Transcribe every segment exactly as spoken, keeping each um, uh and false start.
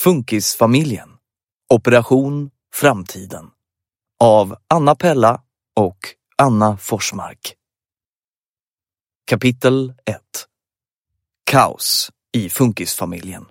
Funkisfamiljen. Operation Framtiden. Av Anna Pella och Anna Forsmark. Kapitel ett. Kaos i Funkisfamiljen.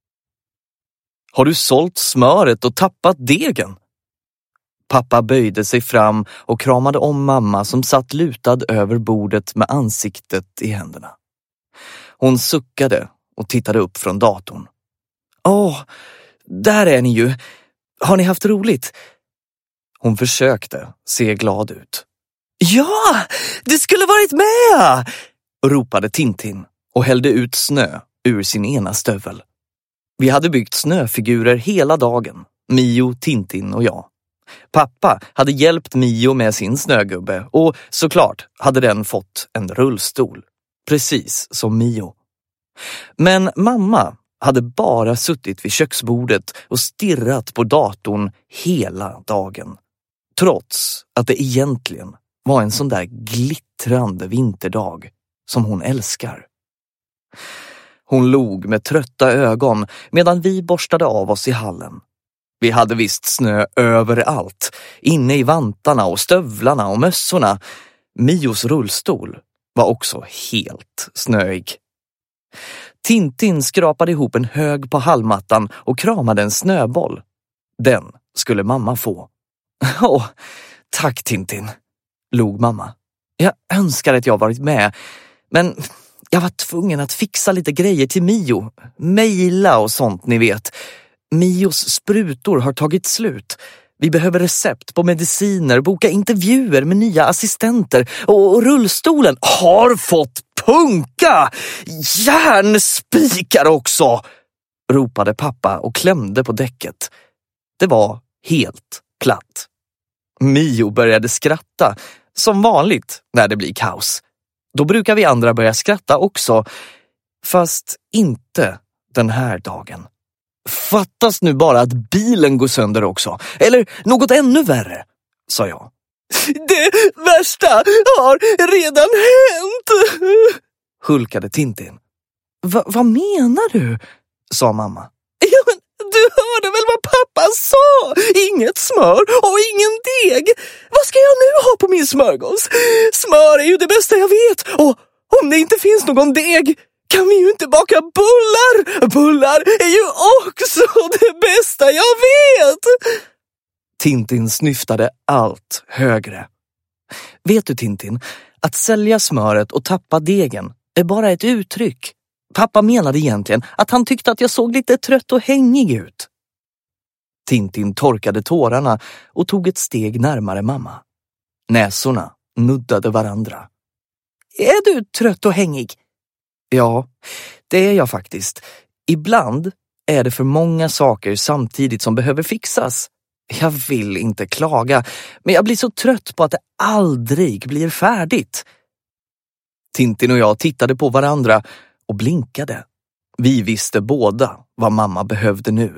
Har du sålt smöret och tappat degen? Pappa böjde sig fram och kramade om mamma som satt lutad över bordet med ansiktet i händerna. Hon suckade och tittade upp från datorn. Åh, där är ni ju. Har ni haft roligt? Hon försökte se glad ut. Ja, du skulle varit med! Ropade Tintin och hällde ut snö ur sin ena stövel. Vi hade byggt snöfigurer hela dagen, Mio, Tintin och jag. Pappa hade hjälpt Mio med sin snögubbe och såklart hade den fått en rullstol, precis som Mio. Men mamma hade bara suttit vid köksbordet och stirrat på datorn hela dagen. Trots att det egentligen var en sån där glittrande vinterdag som hon älskar. Hon log med trötta ögon medan vi borstade av oss i hallen. Vi hade visst snö överallt, inne i vantarna och stövlarna och mössorna. Mios rullstol var också helt snöig. Tintin skrapade ihop en hög på hallmattan och kramade en snöboll. Den skulle mamma få. Åh, tack Tintin, log mamma. Jag önskar att jag varit med, men jag var tvungen att fixa lite grejer till Mio. Mejla och sånt, ni vet. Mios sprutor har tagit slut. Vi behöver recept på mediciner, boka intervjuer med nya assistenter och rullstolen har fått punka! Järnspikar också! Ropade pappa och klämde på däcket. Det var helt platt. Mio började skratta, som vanligt när det blir kaos. Då brukar vi andra börja skratta också, fast inte den här dagen. Fattas nu bara att bilen går sönder också, eller något ännu värre, sa jag. Det värsta har redan hänt, hulkade Tintin. Va, vad menar du? Sa mamma. Ja, men du hörde väl vad pappa sa? Inget smör och ingen deg. Vad ska jag nu ha på min smörgås? Smör är ju det bästa jag vet. Och om det inte finns någon deg kan vi ju inte baka bullar. Bullar är ju också det bästa jag vet. Tintin snyftade allt högre. Vet du Tintin, att sälja smöret och tappa degen är bara ett uttryck. Pappa menade egentligen att han tyckte att jag såg lite trött och hängig ut. Tintin torkade tårarna och tog ett steg närmare mamma. Näsorna nuddade varandra. Är du trött och hängig? Ja, det är jag faktiskt. Ibland är det för många saker samtidigt som behöver fixas. Jag vill inte klaga, men jag blir så trött på att det aldrig blir färdigt. Tintin och jag tittade på varandra och blinkade. Vi visste båda vad mamma behövde nu.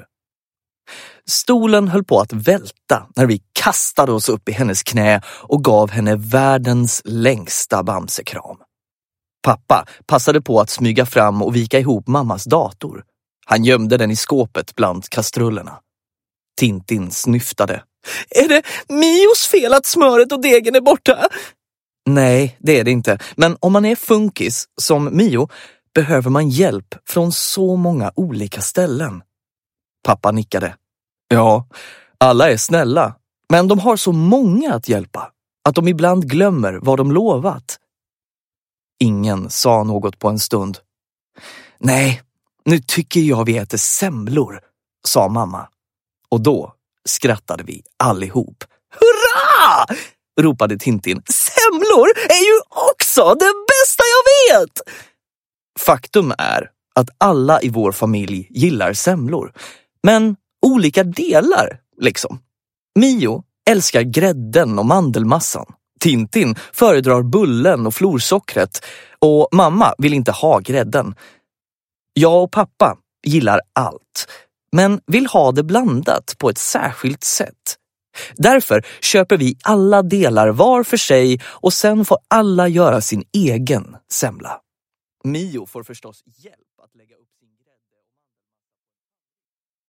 Stolen höll på att välta när vi kastade oss upp i hennes knä och gav henne världens längsta bamsekram. Pappa passade på att smyga fram och vika ihop mammas dator. Han gömde den i skåpet bland kastrullerna. Tintin snyftade. Är det Mios fel att smöret och degen är borta? Nej, det är det inte. Men om man är funkis som Mio behöver man hjälp från så många olika ställen. Pappa nickade. Ja, alla är snälla. Men de har så många att hjälpa att de ibland glömmer vad de lovat. Ingen sa något på en stund. Nej, nu tycker jag vi äter semlor, sa mamma. Och då skrattade vi allihop. Hurra! Ropade Tintin. Semlor är ju också det bästa jag vet! Faktum är att alla i vår familj gillar semlor. Men olika delar, liksom. Mio älskar grädden och mandelmassan. Tintin föredrar bullen och florsockret. Och mamma vill inte ha grädden. Jag och pappa gillar allt, men vill ha det blandat på ett särskilt sätt. Därför köper vi alla delar var för sig och sen får alla göra sin egen semla. Mio får förstås hjälp att lägga upp